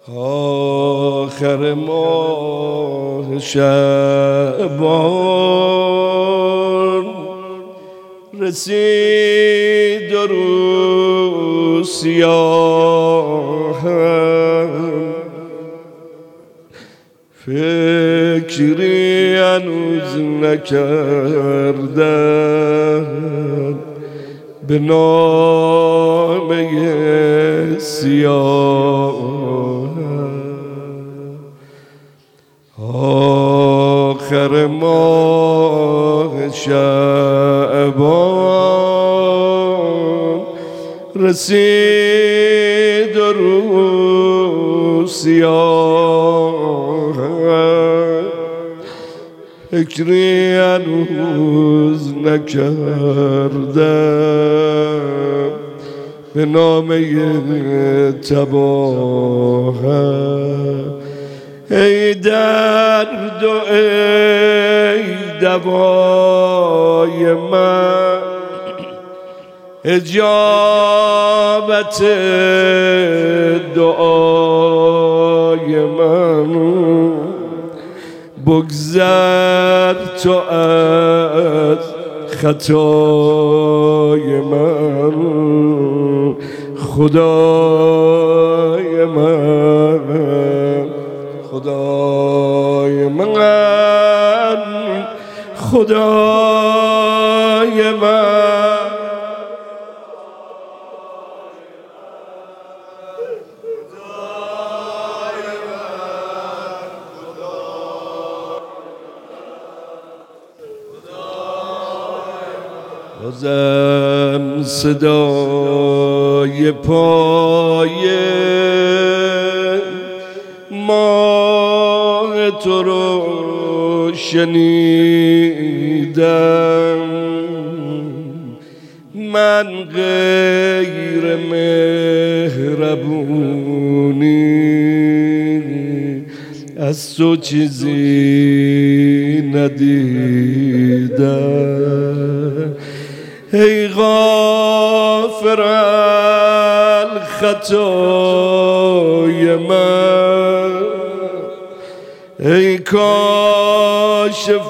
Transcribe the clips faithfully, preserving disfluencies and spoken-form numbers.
آخر ماه شعبان رسید و رو سیاهم فکری هنوز نکردم به نامه سیاه. آخر ماه شعبان رسید و رو سیاه فکری هنوز نکردم به نامه تباه. ای درد و ای دوای من اجابت دعای من بگذر تو از خطای من خدای من خدای من خدای من. بازم صدای پای ماه تو رو شنیدم. من غیر مهربونی از تو چیزی ندیدم. ای غافر الخطای من ای کاشف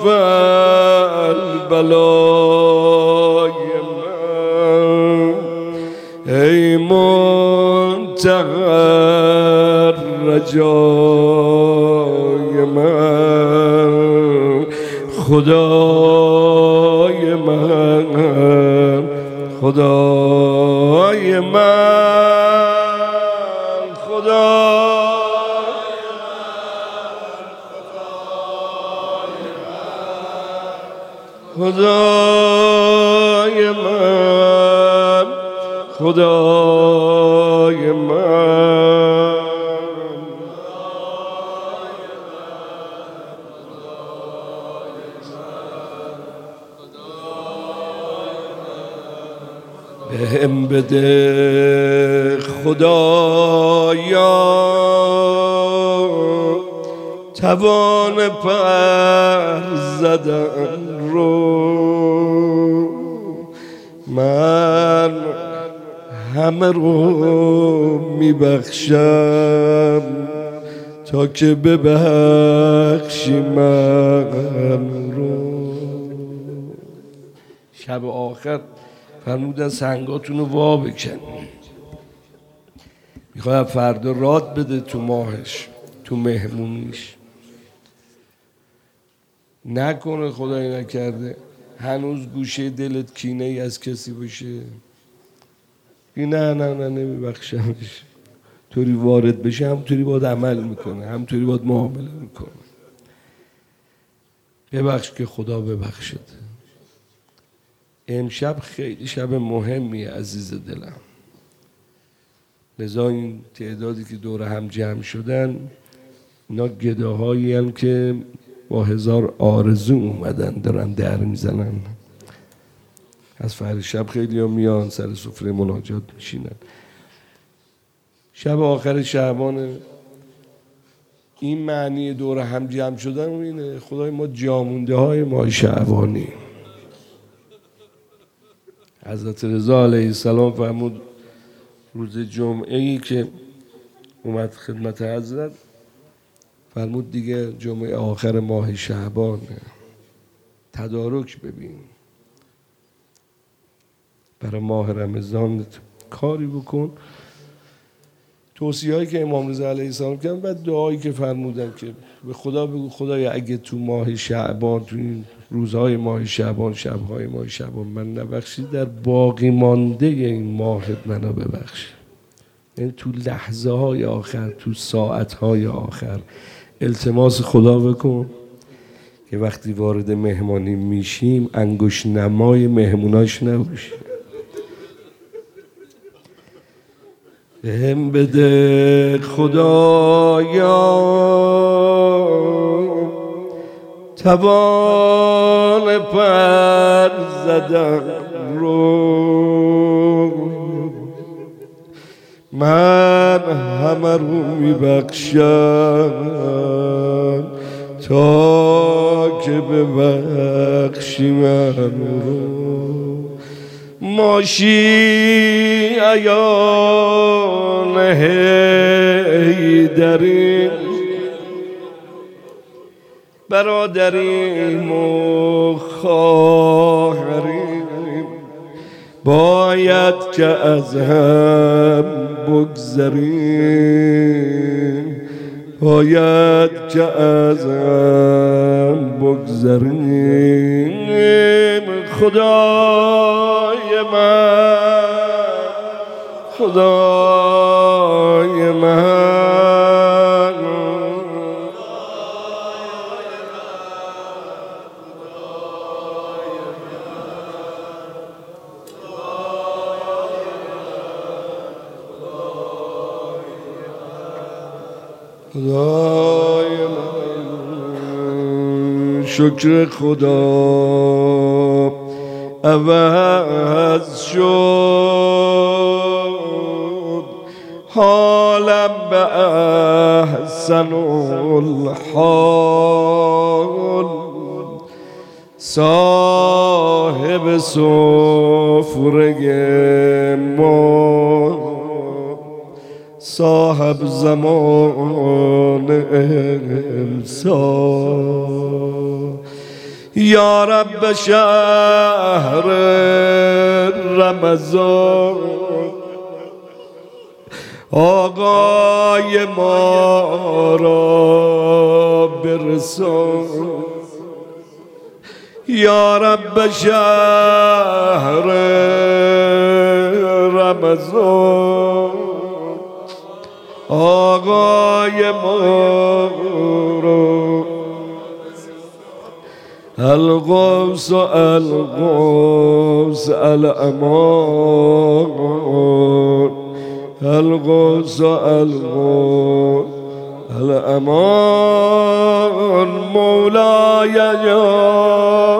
البلای من ای منتهی رجای من خدای من خدای من خدای من خدای من خدای من. بهم بده خدایا توان پر زدن رو. من همه رو میبخشم تا که ببخشی من رو. شب آخر فرمودن سنگاتون رو وا بکن، میخواد فردا راد بده تو ماهش تو مهمونیش. نکنه خدایی نکرده هنوز گوشه دلت کینه ای از کسی باشه. نه نه نه نمیبخشمش. طوری وارد بشه همطوری باید عمل میکنه، همطوری باید معامله میکنه. ببخش که خدا ببخشد. امشب خیلی شب مهمیه عزیز دلم. لذا این تعدادی که دور هم جمع شدن اینا گداهایی هم که با هزار آرزو اومدن دارن در میزنن. از فرد شب خیلی ها میان سر سفره مناجات میشینن. شب آخر شعبان این معنی دور هم جمع شدن و اینه خدای ما جامونده های ماه شعبانی. حضرت رضا علیه السلام فرمود روز جمعه ای که اومد خدمت حضرت، فرمود دیگه جمعه آخر ماه شعبان تدارک ببین، برای ماه رمضان کاری بکن. توصیه هایی که امام رضا علیه السلام کردن و دعایی که فرمودن که به خدا بگو خدایا اگه تو ماه شعبان، تو این روزهای ماه شعبان، شبهای ماه شعبان من نبخشی، در باقی مانده این ماهت منو ببخش. یعنی تو لحظه های آخر، تو ساعت های آخر التماس خدا بکن که وقتی وارد مهمانی میشیم انگشت نمای مهموناش نباشیم. بهم بده خدایا توان پر زدن رو، من همه رو میبخشم تا که ببخشی من رو. ماشی ایان حیدریم، برادریم و خواهریم، باید که از هم بگذریم، باید که از هم بگذریم. خدای من، خدای من، خدای من، شکر خدا عوض شد، حالم به احسن الحال، صاحب سفره ما، صاحب زمان امسال. یا رب شهر رمضان، آقای ما را برسان. یا رب شهر رمضان، آقای ما را. الغوث الغوث الامان، الغوث الغوث الامان. مولاي یا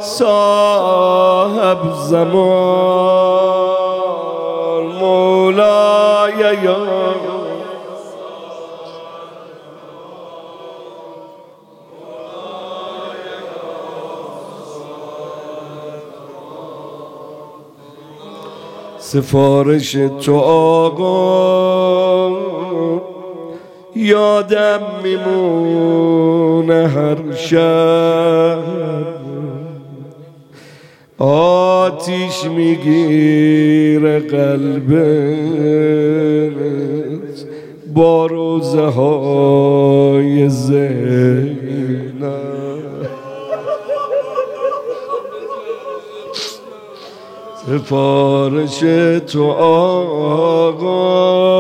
صاحب زمان، مولاي یا سفارش تو آقا، یادم میمونه هر شب، آتیش میگیره قلبت با روزه های زینب. سفارش تو آقا،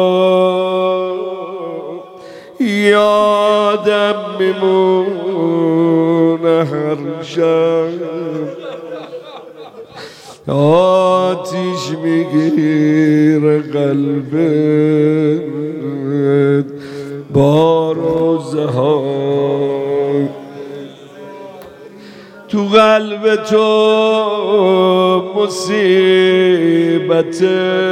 یادم میمونه هر شب، آتیش میگیره قلبت با روزه های. تو قلب تو مصیبت،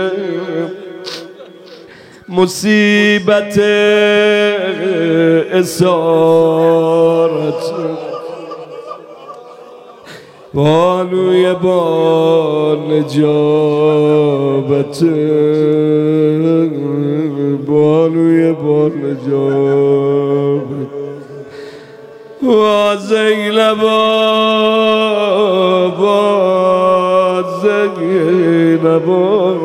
مصیبت اسارت، بانوی با نجابت، بانوی بار نجات و زینبا با زینبا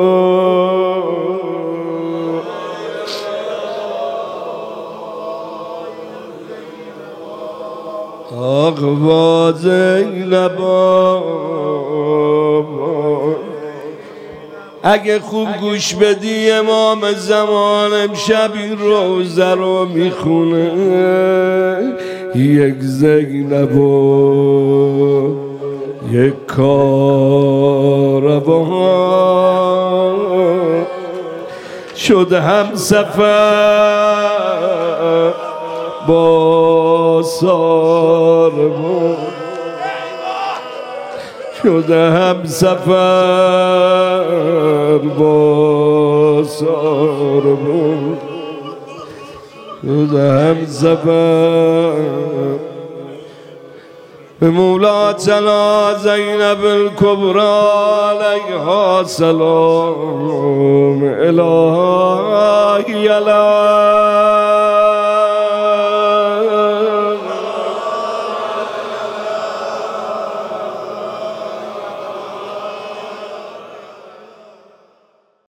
آق با زینبا اگه خوب گوش بدی امام زمان امشب این روزه رو میخونه یک زینب و یک کاروان شد هم سفر با ساربان شده هم سفر با ساربان شده هم سفر به مولاتنا زینب الکبری علیها سلام الهی علیها